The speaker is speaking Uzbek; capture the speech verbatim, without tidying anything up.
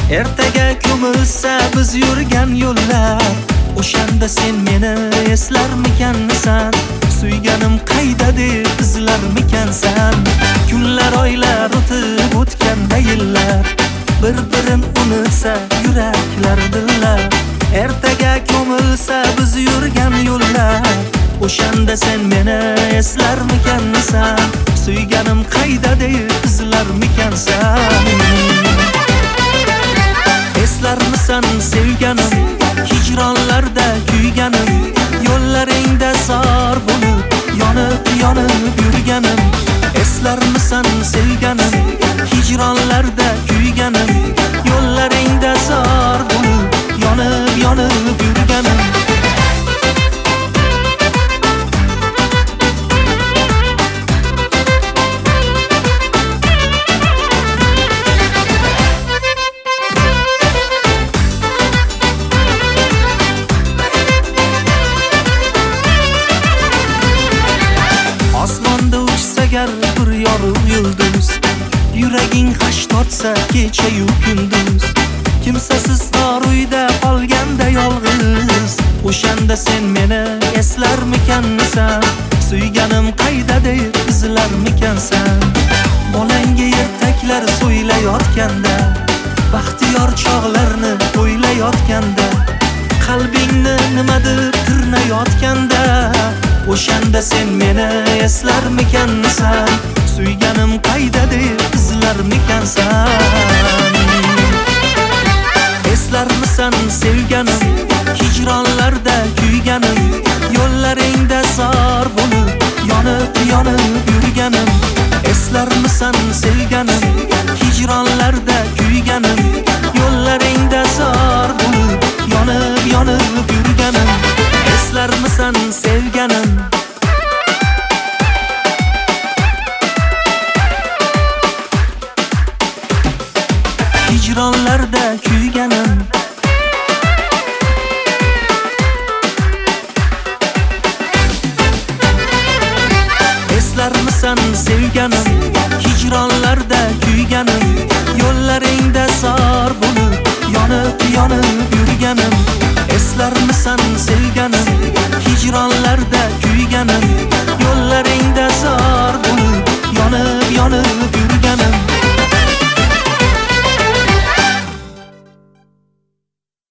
Ertaga ko'milsa biz yurgan yo'llar, o'shanda sen meni eslarmikansan? Suyganim qayda deb izlarmikansan? Kunlar oylar o'tib o'tganda yillar, bir-birin unutsa yuraklar dillar. Ertaga ko'milsa biz yurgan yo'llar, o'shanda sen meni eslarmikansan? Suyganim qayda deb izlarmikansan? Eslarmisan sevganim, hijronlarda kuyganim, yo'llaringda zor bo'lib yonib yonib yurganim. Eslarmisan sevganim, hijronlarda kuyganim, yo'llaringda zor bo'lib yonib yonib yurganim. Osmonda uchsa gar bir yorug' yulduz, yuraging g'ash tortsa kecha-yu kunduz. Kimsasiz tor uyda qolganda yolg'iz, o'shanda sen meni eslarmikansan? Suyganim qayda deb izlarmikansan? Bolangga ertaklar so'ylayotganda, baxtiyor chog'larni o'ylayotganda, qalbingni nima deb tirnayotganda, o'shanda sen meni eslarmikansan? Suyganim qayda deb izlarmikansan? Eslarmisan sevganim, hijronlarda kuyganim, yo'llaringda zor bo'lib yonib yonib yurganim. Eslarmisan sevganim, hijronlarda kuyganim, yo'llaringda zor bo'lib yonib yonib yurganim. Eslarmisan sevganim? Hijronlarda kuyganim. Eslarmisan sevganim?